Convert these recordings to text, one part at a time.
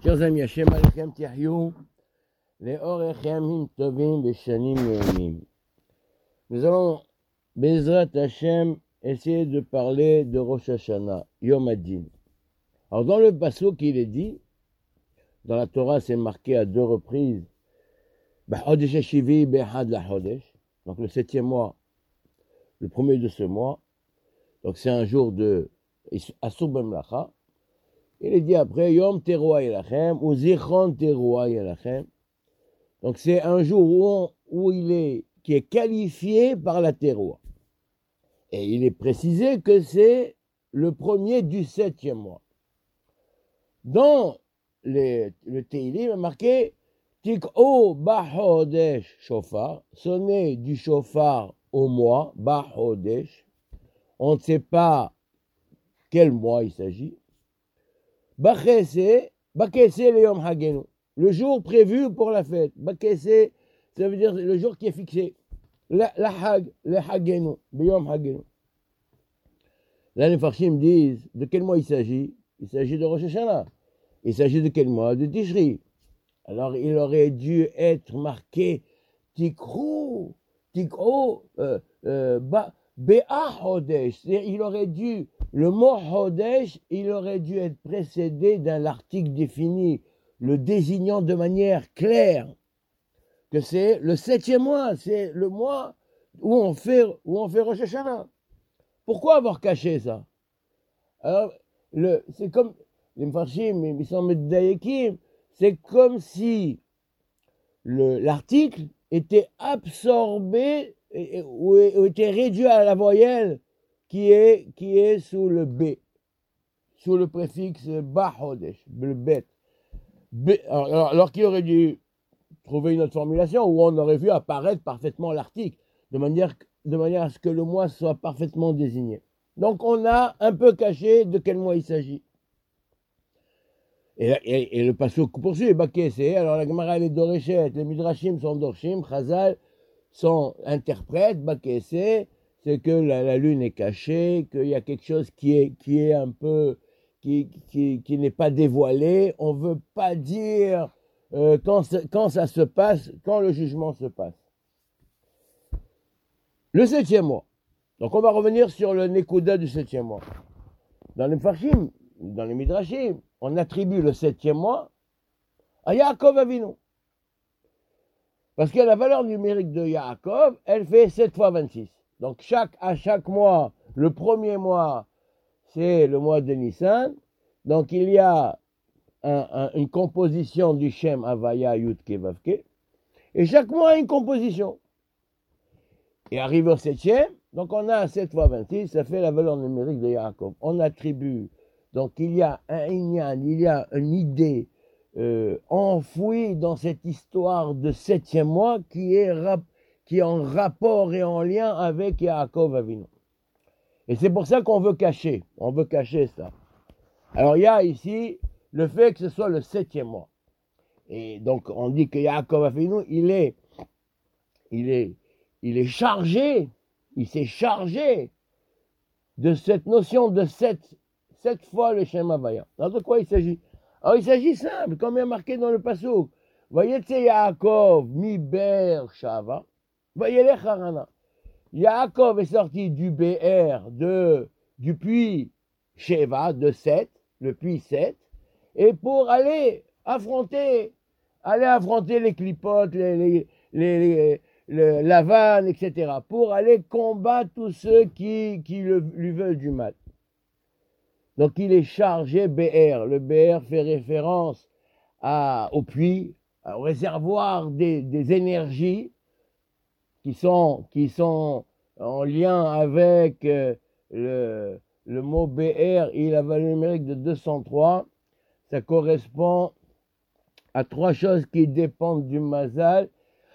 Chers amis, Hashem Alechem Tihyou, les Orechem Tovim Beshanim Yomim. Nous allons, Bezrat Hashem, essayer de parler de Rosh Hashanah, Yom Adin. Alors dans le passouk il est dit, dans la Torah c'est marqué à 2 reprises, B'chodesh Hashivi B'echad Lachodesh, donc le 7e mois, le premier de ce mois, donc c'est un jour de Asur B'mlacha. Il est dit après, Yom Teruah Yelachem, ou Zichron Teruah Yelachem. Donc c'est un jour qui est qualifié par la Teruah. Et il est précisé que c'est le premier du 7e mois. Dans le Teilim, il est marqué, Tik'o B'chodesh Shofar, sonner du shofar au mois, B'chodesh. On ne sait pas quel mois il s'agit. Bakese le Yom Hagenu, le jour prévu pour la fête. Bakese, ça veut dire le jour qui est fixé. La Hag, le Hagenu, le Yom Hagenu. Là, les Farshim disent de quel mois il s'agit. Il s'agit de Rosh Hashanah. Il s'agit de quel mois? De Tishri. Alors, il aurait dû être marqué Tikro, Be'ah Hodesh. Il aurait dû, le mot Hodesh, il aurait dû être précédé d'un article défini, le désignant de manière claire que c'est le 7e mois, c'est le mois où on fait Rosh Hashanah. Pourquoi avoir caché ça? Alors, c'est comme, les Mfarshim, ils sont Meddayekim, c'est comme si l'article était absorbé ou était réduit à la voyelle qui est sous le B, sous le préfixe B'chodesh, le Bet. Alors qu'il aurait dû trouver une autre formulation où on aurait vu apparaître parfaitement l'article, de manière à ce que le mois soit parfaitement désigné. Donc on a un peu caché de quel mois il s'agit. Et le passouk poursuit, Bakese, alors la Gemara est Doreshet, les Midrashim sont Dorshim, Chazal sont interprètes, Bakese, c'est que la lune est cachée, qu'il y a quelque chose qui est un peu, qui n'est pas dévoilé. On ne veut pas dire quand ça se passe, quand le jugement se passe. Le 7e mois. Donc on va revenir sur le Nekuda du 7e mois. Dans les Farshim, dans les Midrashim, on attribue le 7e mois à Yaakov Avinu. Parce que la valeur numérique de Yaakov, elle fait 7 fois 26. Donc à chaque mois, le premier mois, c'est le mois de Nissan. Donc il y a une composition du Shem Havaya Yud-Ke Vav-Ke. Et chaque mois a une composition. Et arrive au 7e, donc on a 7 fois 26, ça fait la valeur numérique de Yaakov. On attribue, donc il y a un inyan, il y a une idée enfouie dans cette histoire de 7e mois qui est en rapport et en lien avec Yaakov Avinu. Et c'est pour ça qu'on veut cacher ça. Alors il y a ici le fait que ce soit le 7e mois. Et donc on dit que Yaakov Avinu, il est chargé, il s'est chargé de cette notion de 7 fois le Shem Havaya. Alors de quoi il s'agit? Alors il s'agit simple, comme il y a marqué dans le passouk. Voyez, c'est Yaakov, mi ber shava. Voyez les Harana. Yaakov est sorti du BR, du puits Sheva, de 7, le puits 7, et pour aller affronter les clipotes, les Lavan, etc., pour aller combattre tous ceux qui lui veulent du mal. Donc il est chargé BR. Le BR fait référence au puits, au réservoir des énergies qui sont en lien avec le mot BR et la valeur numérique de 203. Ça correspond à 3 choses qui dépendent du Mazal.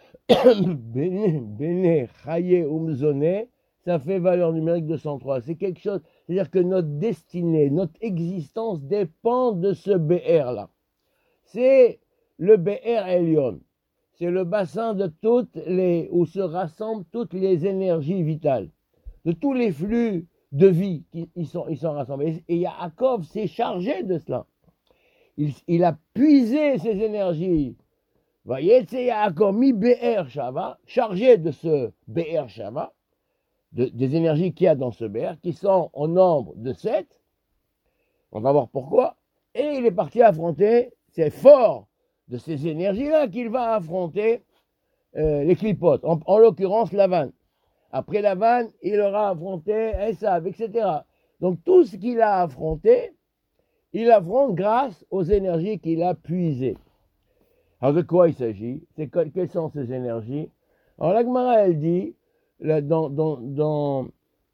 Bene, Chaye, Umzone, ça fait valeur numérique 203. C'est quelque chose, c'est-à-dire que notre destinée, notre existence dépend de ce BR-là. C'est le BR Elion. C'est le bassin de où se rassemblent toutes les énergies vitales, de tous les flux de vie qui sont rassemblés. Et Yaakov s'est chargé de cela. il a puisé ses énergies. Vayetse Yaakov mi Be'er Shava, chargé de ce Be'er Shava, des énergies qu'il y a dans ce Be'er, qui sont au nombre de 7. On va voir pourquoi. Et il est parti affronter, c'est fort de ces énergies-là qu'il va affronter les clipotes, en l'occurrence Lavan. Après Lavan, il aura affronté Esav, etc. Donc tout ce qu'il a affronté, il affronte grâce aux énergies qu'il a puisées. Alors de quoi il s'agit? Quelles sont ces énergies? Alors la Gemara, elle dit, là, dans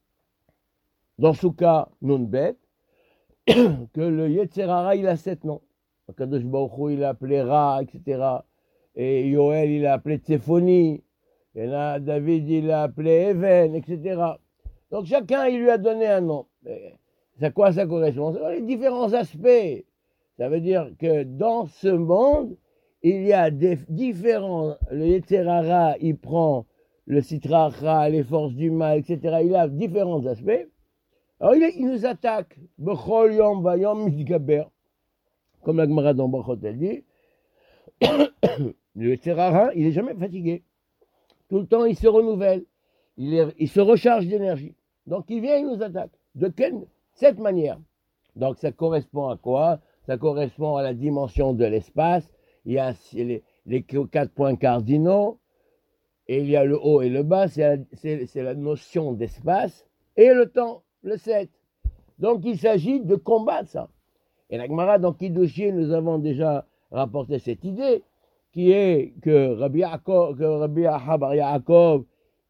Souka Nunbet, que le Yetzerara, il a 7 noms. Kadosh Baruch Hu, il a appelé Ra, etc. Et Yoel, il a appelé Tsefoni. Et là, David, il a appelé Even, etc. Donc chacun, il lui a donné un nom. C'est quoi ça correspond? C'est les différents aspects. Ça veut dire que dans ce monde, il y a des différents... Le Yetzerara, il prend le Sitracha, les forces du mal, etc. Il a différents aspects. Alors il nous attaque. Bechol yom vayom mitgaber. Comme la Gemara dans Brachot, elle dit. Le Yetzerara, il n'est jamais fatigué. Tout le temps, il se renouvelle. Il se recharge d'énergie. Donc il vient, il nous attaque. De cette manière. Donc ça correspond à quoi? Ça correspond à la dimension de l'espace. Il y a les 4 points cardinaux, et il y a le haut et le bas, c'est la notion d'espace, et le temps, le 7. Donc il s'agit de combattre ça. Et la Gemara, dans Kiddushin, nous avons déjà rapporté cette idée, qui est que Rabbi Aha bar Yaakov,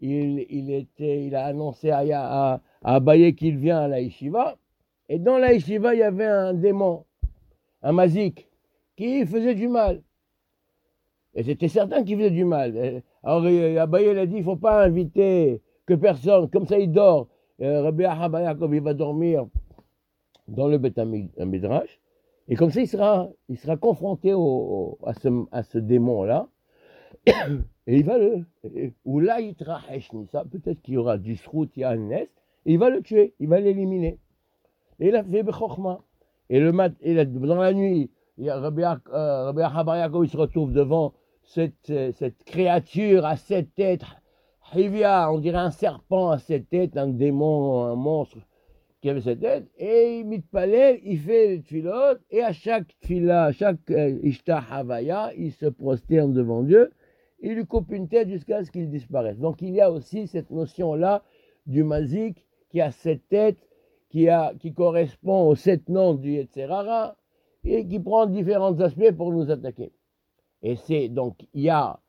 il a annoncé à Abaye qu'il vient à la yeshiva, et dans la yeshiva, il y avait un démon, un mazik, qui faisait du mal. Et c'était certain qu'il faisait du mal. Alors Abaye, il a dit, il ne faut pas inviter que personne, comme ça il dort. Rabbi Aha bar Yaakov, il va dormir dans le Beth Midrash, et comme ça il sera confronté à ce démon-là, et il va ou là il trahesh ça, peut-être qu'il y aura du srout, il y a un nest, et il va le tuer, il va l'éliminer. Et il a fait Bechokma. Et dans la nuit, Rabbi Aha bar Yaakov, il se retrouve devant cette créature à 7 têtes, Hivia, on dirait un serpent à 7 têtes, un démon, un monstre qui avait 7 têtes, et il mitpalel, il fait les tfilotes, et à chaque tfila, à chaque Ishta Havaya, il se prosterne devant Dieu, il lui coupe une tête jusqu'à ce qu'il disparaisse. Donc il y a aussi cette notion-là du mazik qui a 7 têtes, qui correspond aux 7 noms du Yetzerara, et qui prend différents aspects pour nous attaquer. Et c'est donc, il y a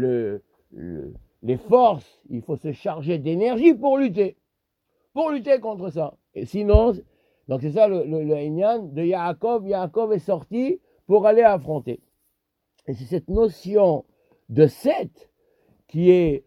les forces, il faut se charger d'énergie pour lutter contre ça. Et sinon, donc c'est ça le Inyan de Yaakov. Yaakov est sorti pour aller affronter. Et c'est cette notion de 7 qui est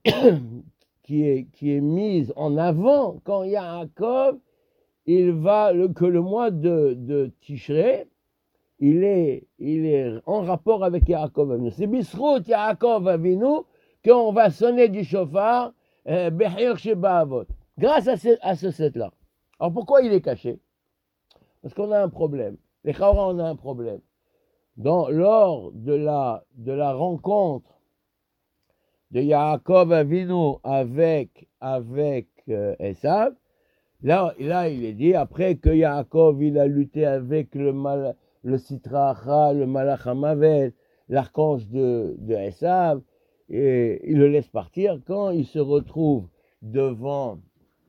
mise en avant quand Yaakov, que le mois de Tishrei, il est en rapport avec Yaakov Avinu. C'est Bisrout Yaakov Avinu qu'on va sonner du shofar Behir Sheba Avot. Grâce à ce set-là. Alors pourquoi il est caché? Parce qu'on a un problème. Les Chaura, on a un problème. Lors de la rencontre de Yaakov Avinu avec Esav, là il est dit, après que Yaakov il a lutté avec le Sitracha, le Malach HaMavet, l'archange de Esav, et il le laisse partir. Quand il se retrouve devant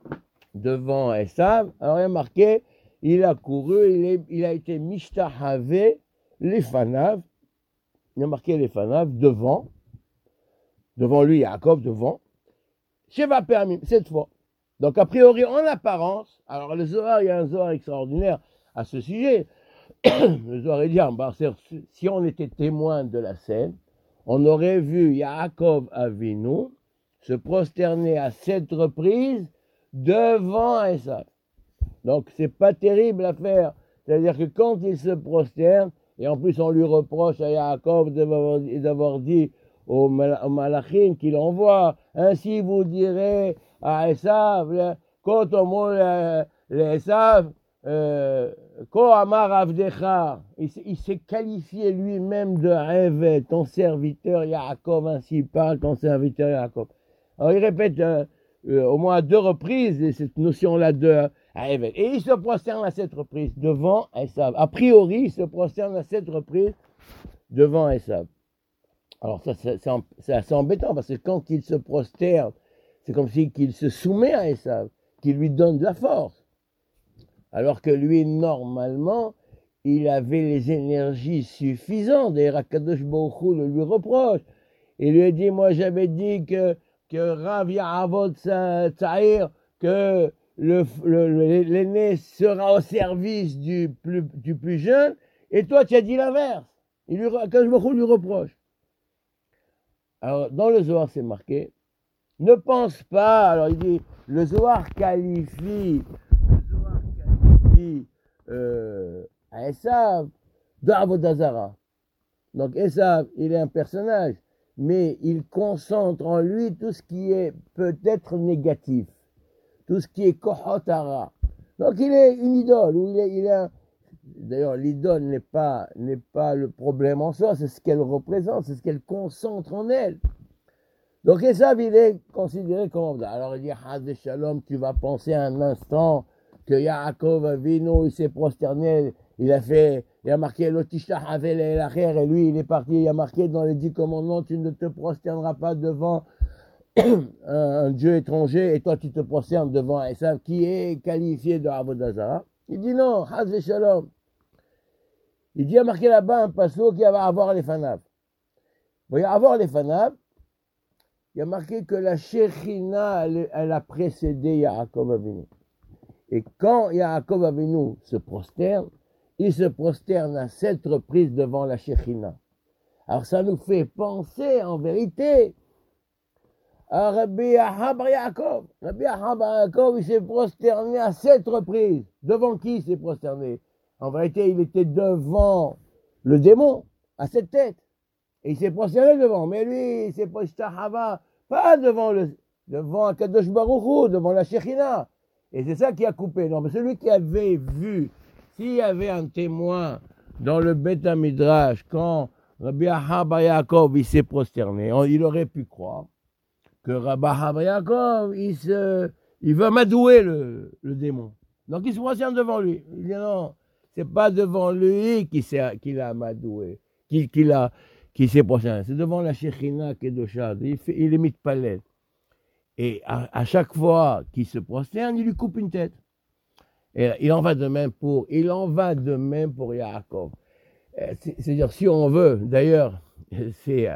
Esav, alors il a marqué, il a couru, il a été Mishtahave, les Fanav, il a marqué les Fanav devant lui, Yaakov devant, Sheva Permim, cette fois. Donc a priori, en apparence, alors le Zohar, il y a un Zohar extraordinaire à ce sujet. Le Zohar est dit, si on était témoin de la scène, on aurait vu Yaakov Avinu se prosterner à 7 reprises devant Esav. Donc c'est pas terrible à faire. C'est-à-dire que quand il se prosterne, et en plus on lui reproche à Yaakov d'avoir dit au Malachim qu'il envoie, ainsi vous direz à Esav, quand au mot les Esav, Ko Amar Avdecha, il s'est qualifié lui-même de Eved, ton serviteur Yaakov, ainsi parle ton serviteur Yaakov. Alors il répète au moins à 2 reprises cette notion-là de Eved. Et il se prosterne à 7 reprises devant Esav. A priori, il se prosterne à 7 reprises devant Esav. Alors ça, c'est assez embêtant parce que quand il se prosterne, c'est comme si qu'il se soumet à Esav, qu'il lui donne de la force. Alors que lui, normalement, il avait les énergies suffisantes. D'ailleurs, Akadosh Baruch Hu le lui reproche. Il lui a dit, moi j'avais dit que Rav Ya'avod Tzahir, que l'aîné sera au service du plus jeune, et toi tu as dit l'inverse. Akadosh Baruch Hu lui reproche. Alors, dans le Zohar, c'est marqué, ne pense pas, alors il dit, le Zohar qualifie à Esav de Avodah Zara. Donc Esav, il est un personnage, mais il concentre en lui tout ce qui est peut-être négatif, tout ce qui est kohotara. Donc il est une idole, ou d'ailleurs l'idole n'est pas le problème en soi, c'est ce qu'elle représente, c'est ce qu'elle concentre en elle. Donc Esav, il est considéré comme... Alors il dit, Haz Shalom, tu vas penser un instant que Yaakov Avinu, il s'est prosterné, il a marqué l'Otishah Havel El Acher, et lui, il est parti, il a marqué dans les 10 commandements, tu ne te prosterneras pas devant un Dieu étranger, et toi, tu te prosternes devant Esav, qui est qualifié de Avodah Zara. Il dit non, Haz Shalom. Il dit, il a marqué là-bas un passeau qui va avoir les fanav. Bon, il va avoir les fanav, il y a marqué que la Shechina, elle a précédé Yaakov Avinu. Et quand Yaakov Avinu se prosterne, il se prosterne à 7 reprises devant la Shechina. Alors ça nous fait penser en vérité à Rabbi Ahab Bar Yaakov. Rabbi Ahab Bar Yaakov, il s'est prosterné à 7 reprises. Devant qui il s'est prosterné? En vérité, il était devant le démon, à 7 têtes. Et il s'est prosterné devant. Mais lui, il s'est prosterné pas devant Akadosh Baruch Hu, devant la Shechina. Et c'est ça qui a coupé. Non, mais celui qui avait vu, s'il y avait un témoin dans le Beth Midrash, quand Rabbi Ahab Bar Yaakov, il s'est prosterné, il aurait pu croire que Rabbi Ahab Bar Yaakov, il veut amadouer le démon. Donc il se prosterne devant lui. Il dit non, c'est pas devant lui qu'il a amadoué, qu'il s'est prosterné. C'est devant la Shechina Kedosha. Il imite Palel. Et à chaque fois qu'il se prosterne, il lui coupe une tête. Et il en va de même pour Yaakov. C'est-à-dire, si on veut, d'ailleurs, c'est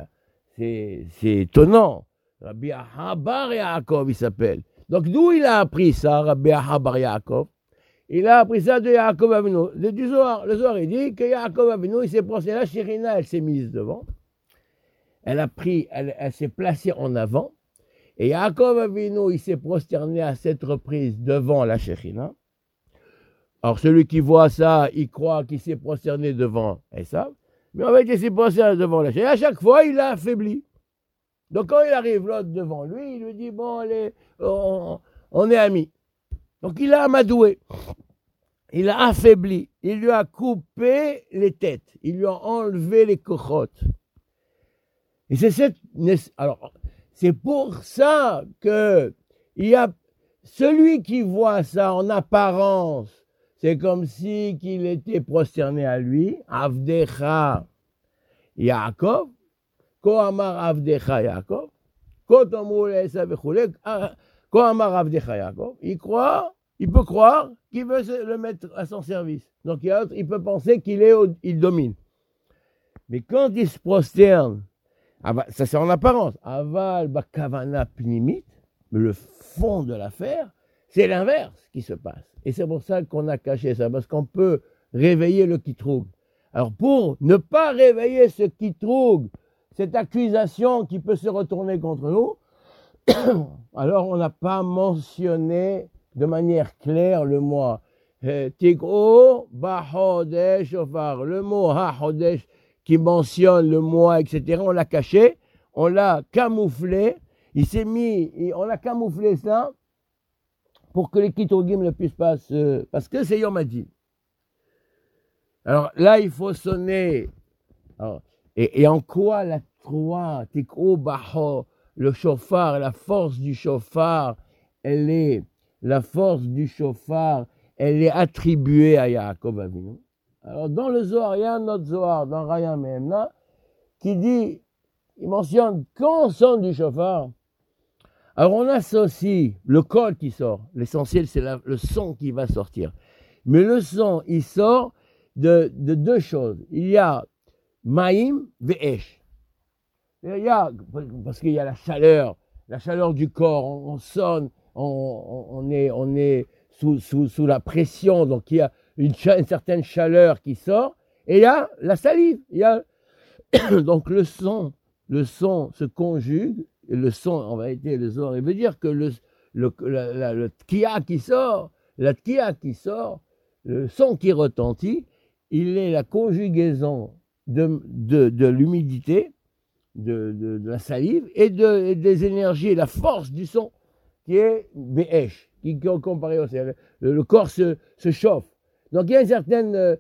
étonnant. Rabbi Ahab Bar Yaakov, il s'appelle. Donc, d'où il a appris ça, Rabbi Ahab Bar Yaakov? Il a appris ça de Yaakov Avinu. Du Zohar. Le Zohar, il dit que Yaakov Avinu, il s'est prosterné. La Shechina, elle s'est mise devant. Elle s'est placée en avant. Et Yaakov Avinu, il s'est prosterné à 7 reprises devant la Shechina. Alors, celui qui voit ça, il croit qu'il s'est prosterné devant Esav. Mais en fait, il s'est prosterné devant la Shechina. Et à chaque fois, il l'a affaibli. Donc, quand il arrive l'autre devant lui, il lui dit, bon, allez, on est amis. Donc, il l'a amadoué. Il l'a affaibli. Il lui a coupé les têtes. Il lui a enlevé les cochottes. Et c'est pour ça que il y a celui qui voit ça en apparence, c'est comme si qu'il était prosterné à lui, Avdecha Yaakov, Ko Amar Avdecha Yaakov, Ko Tomou Esav Echulek, Ko Amar Avdecha Yaakov. Il peut croire qu'il veut le mettre à son service. Donc il peut penser il domine. Mais quand il se prosterne, ça c'est en apparence. Aval bakavana pnimit, mais le fond de l'affaire, c'est l'inverse qui se passe. Et c'est pour ça qu'on a caché ça, parce qu'on peut réveiller le kitroug. Alors pour ne pas réveiller ce kitroug, cette accusation qui peut se retourner contre nous, alors on n'a pas mentionné de manière claire le mot Tigro Bahodesh Ofar, le mot Ha-Hodesh qui mentionne le mois, etc. On l'a caché, on l'a camouflé, on a camouflé ça pour que les Kitrogim ne puissent pas se... Parce que c'est Yom Hadin. Alors là, il faut sonner. Alors, et en quoi la Troa, Tikro Baho, le chauffard, la force du chauffard, la force du chauffard, elle est attribuée à Yaakov Avinu. Alors dans le Zohar, il y a un autre Zohar, dans Raya Mehemna, qui dit, il mentionne quand on sonne du chauffard. Alors on associe le col qui sort. L'essentiel, c'est le son qui va sortir. Mais le son, il sort de deux choses. Il y a Maïm ve'esh. Parce qu'il y a la chaleur du corps. On sonne, on est sous la pression. Donc il y a une certaine chaleur qui sort. Et il y a la salive. Donc le son se conjugue. Et le son, en vérité, le Zohar, il veut dire que le tkia qui sort, le son qui retentit, il est la conjugaison de l'humidité, de la salive et des énergies, la force du son qui est Be'esh, qui est comparé au ciel. Le corps se chauffe. Donc il y a une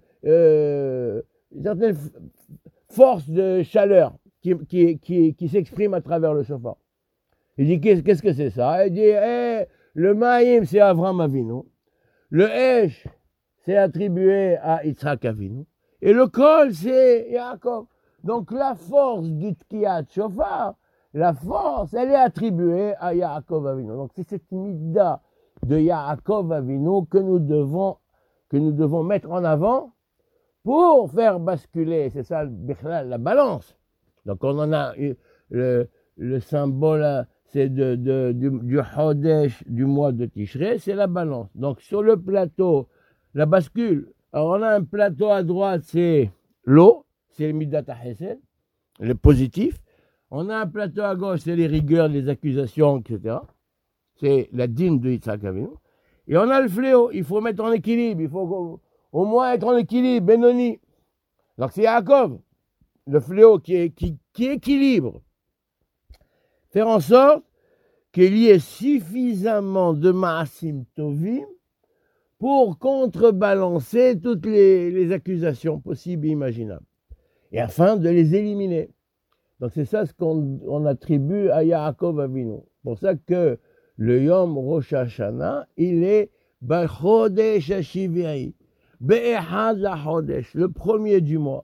certaine force de chaleur qui s'exprime à travers le chauffard. Il dit, qu'est-ce que c'est ça? Il dit, le Maïm, c'est Avram Avinu. Le Esh, c'est attribué à Yitzhak Avinu. Et le Kol, c'est Yaakov. Donc la force du Tkiyat Shofar, la force, elle est attribuée à Yaakov Avinu. Donc c'est cette midda de Yaakov Avinu que nous devons mettre en avant pour faire basculer, c'est ça la balance. Donc on en a le symbole, c'est du Chodesh, du mois de Tishrei, c'est la balance. Donc sur le plateau, la bascule, alors on a un plateau à droite, c'est l'eau, c'est le Midat HaChesed, le positif. On a un plateau à gauche, c'est les rigueurs, les accusations, etc. C'est la dîme de Yitzhak Avinu. Et on a le fléau, il faut mettre en équilibre, il faut au moins être en équilibre, Benoni. Donc c'est Yaakov, le fléau qui équilibre. Faire en sorte qu'il y ait suffisamment de Maasim Tovim pour contrebalancer toutes les accusations possibles et imaginables, et afin de les éliminer. Donc c'est ça ce qu'on attribue à Yaakov Avinu. C'est pour ça que le Yom Rosh Hashanah, il est B'chodesh HaShiv'i, Be'echad LaChodesh, le premier du mois.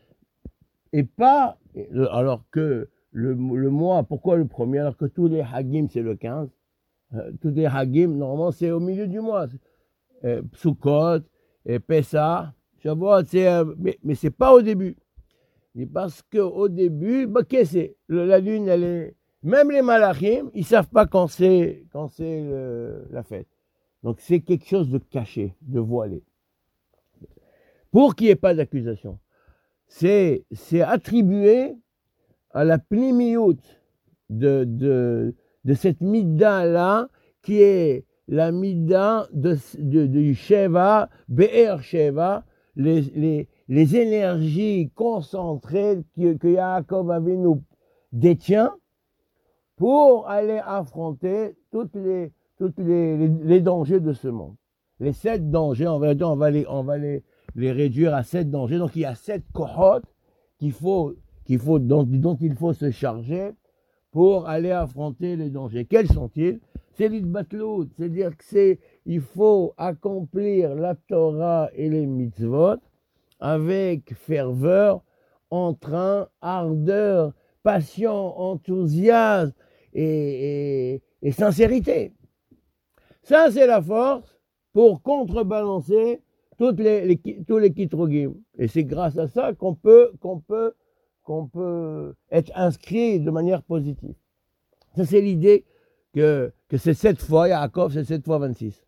Et pas, alors que le mois, pourquoi le premier? Alors que tous les Hagim, c'est le 15. Tous les Hagim, normalement, c'est au milieu du mois. Sukkot, Pessah, Shavuot, mais c'est pas au début. Et parce qu'au début, qu'est-ce que c'est? La lune, elle est... Même les Malachim, ils savent pas quand c'est la fête. Donc c'est quelque chose de caché, de voilé. Pour qu'il n'y ait pas d'accusation. C'est attribué à la pnimiout de cette midda-là, qui est la midda du Sheva, Be'er Sheva, les énergies concentrées que Yaakov Avinu détient pour aller affronter tous les dangers de ce monde. Les 7 dangers, on va les réduire à 7 dangers. Donc il y a 7 kohot dont il faut se charger pour aller affronter les dangers. Quels sont-ils? C'est l'itbatlout, c'est-à-dire il faut accomplir la Torah et les mitzvot avec ferveur, entrain, ardeur, passion, enthousiasme et sincérité. Ça, c'est la force pour contrebalancer tous les kitrogim. Et c'est grâce à ça qu'on peut être inscrit de manière positive. Ça, c'est l'idée que c'est 7 fois, Yaakov, c'est 7 fois 26.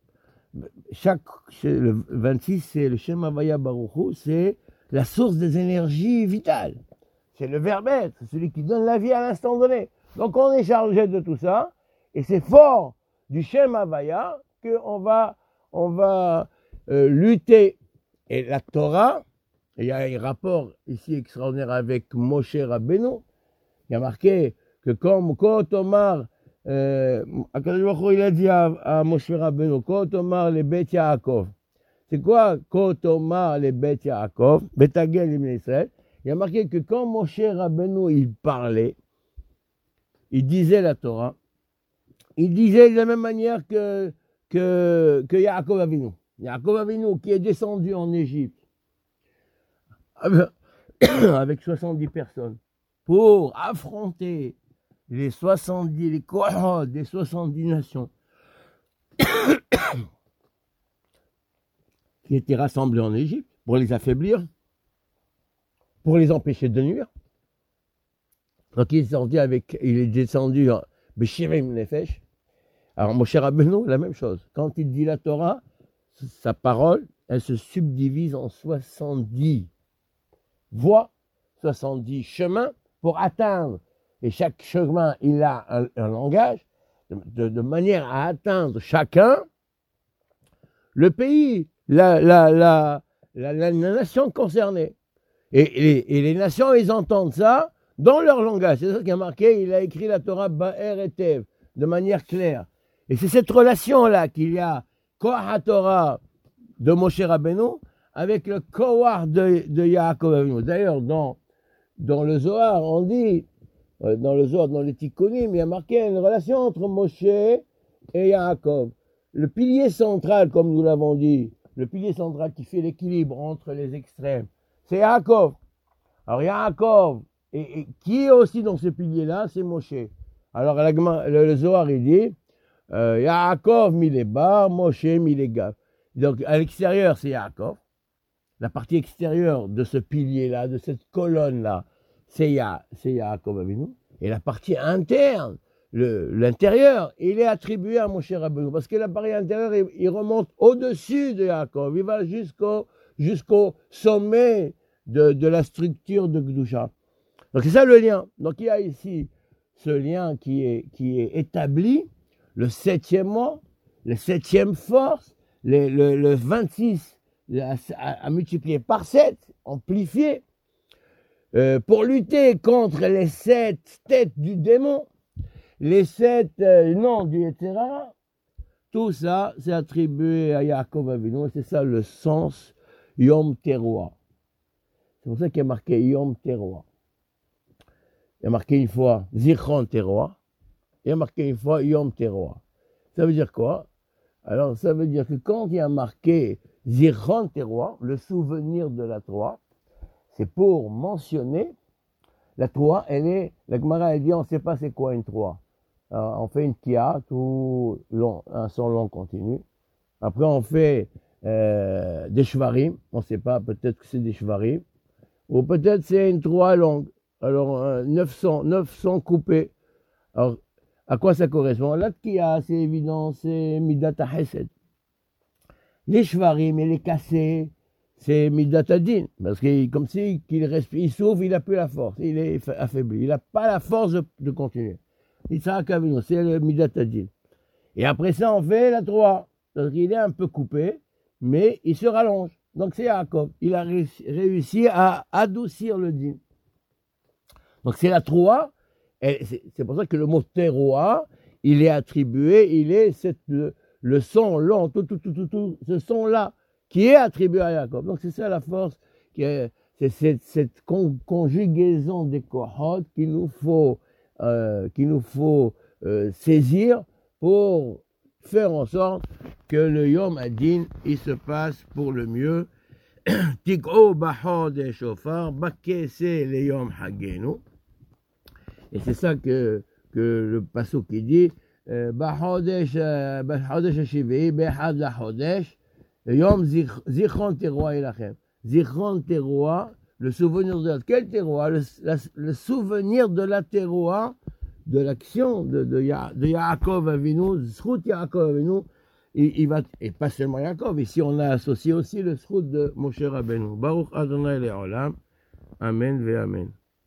Le 26, c'est le Shem Havaya Baruch Hu, c'est la source des énergies vitales. C'est le verbe être, c'est celui qui donne la vie à l'instant donné. Donc on est chargé de tout ça, et c'est fort du Shem Havaya qu'on va lutter. Et la Torah, il y a un rapport ici extraordinaire avec Moshe Rabbeinu, il y a marqué que comme Kotomar Akadosh Baruch Hu, il a dit à Moshe Rabbeinu, Ko tomar le Bet Yaakov. C'est quoi Ko tomar le Bet Yaakov, Betagel ibn Israël. Il y a marqué que quand Moshe Rabbeinu, il parlait, il disait la Torah, il disait de la même manière que Yaakov Avinu. Yaakov Avinu qui est descendu en Égypte avec 70 personnes pour affronter les 70, les kohorot des 70 nations qui étaient rassemblées en Égypte pour les affaiblir, pour les empêcher de nuire. Donc il est descendu Beshirim Nefesh. Alors Moshe Rabbeinu, la même chose. Quand il dit la Torah, sa parole, elle se subdivise en 70 voies, 70 chemins pour atteindre. Et chaque chemin, il a un langage, de manière à atteindre chacun le pays, la nation concernée. Et les nations, ils entendent ça dans leur langage. C'est ça qui a marqué, il a écrit la Torah Ba'er et Tev, de manière claire. Et c'est cette relation-là qu'il y a, Koach Torah de Moshe Rabbeinu, avec le Koach de Yaakov Avinu. D'ailleurs, dans le Zohar, on dit, dans le Zohar, dans les Tikkunim, il y a marqué une relation entre Moshe et Yaakov. Le pilier central, comme nous l'avons dit, le pilier central qui fait l'équilibre entre les extrêmes, c'est Yaakov. Alors Yaakov, et qui est aussi dans ce pilier-là, c'est Moshe. Alors le Zohar, il dit, Yaakov mis les bas, Moshe mis les gaves. Donc à l'extérieur, c'est Yaakov. La partie extérieure de ce pilier-là, de cette colonne-là, c'est Yaakov Avinu. Et la partie interne, l'intérieur, il est attribué à Moshe Rabbeinu. Parce que l'appareil intérieur, il remonte au-dessus de Yaakov. Il va jusqu'au sommet de la structure de Gdusha. Donc c'est ça le lien. Donc il y a ici ce lien qui est établi, le 7e mois, la 7e force, le 26 à multiplier par 7, amplifié, pour lutter contre les 7 têtes du démon, les 7 noms du etc. Tout ça, c'est attribué à Yaakov Avinu, c'est ça le sens Yom Teruah. C'est pour ça qu'il y a marqué Yom Teruah. Il y a marqué une fois Zichron Teruah, il y a marqué une fois Yom Teruah. Ça veut dire quoi? Alors, ça veut dire que quand il y a marqué Zichron Teruah, le souvenir de la Torah, c'est pour mentionner la Torah, la Gemara, elle dit, on ne sait pas c'est quoi une Torah. On fait une Kia, tout long, un son long continu. Après, on fait des Shvarim, on ne sait pas, peut-être que c'est des Shvarim, ou peut-être c'est une Torah longue. Alors, 900 coupés. Alors, à quoi ça correspond? La Kia, c'est évident, c'est Midat HaChesed. Les Shvarim et les cassés, c'est Midat Adin. Parce que comme si il souffre, il n'a plus la force. Il est affaibli. Il n'a pas la force de continuer. Yitzhak Avinu, c'est le Midat Adin. Et après ça, on fait la Torah. Donc il est un peu coupé, mais il se rallonge. Donc c'est Yaakov. Il a réussi à adoucir le din. Donc c'est la Torah. C'est pour ça que le mot Teroa, il est attribué, le son long, tout, ce son-là, qui est attribué à Yaakov. Donc c'est ça la force, c'est cette conjugaison des kohot qu'il nous faut saisir pour faire en sorte que le Yom Adin, il se passe pour le mieux. Tik'o b'chod shofar, bakese le Yom Hagenu. Et c'est ça que le pasuk qui dit b'chodesh hashiv'i b'echad lachodesh Yom zichron teroa ilachem. Zichron teroa, le souvenir de quel teroa? Le souvenir de la teroa, de l'action de Yaakov Avinu, Zchut Yaakov Avinu, et pas seulement Yaakov, ici on a associé aussi le Zchut de Moshe Rabbeinu. Baruch Adonai Le'olam, Amen ve Amen.